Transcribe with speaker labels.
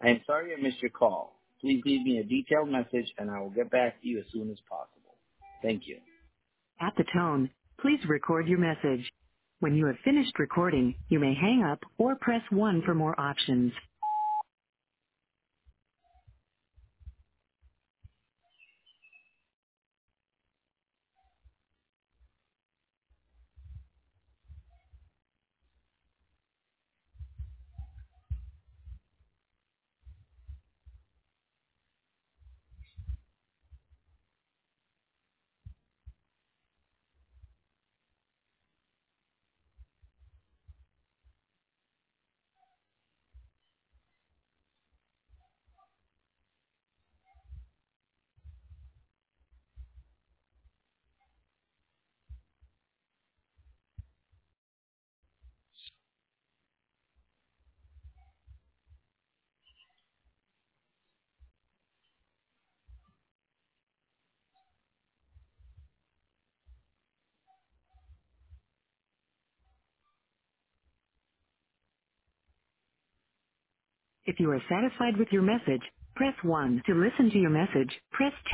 Speaker 1: I am sorry I missed your call. Please leave me a detailed message and I will get back to you as soon as possible. Thank you.
Speaker 2: At the tone, please record your message. When you have finished recording, you may hang up or press 1 for more options. If you are satisfied with your message, press 1 to listen to your message. Press 2.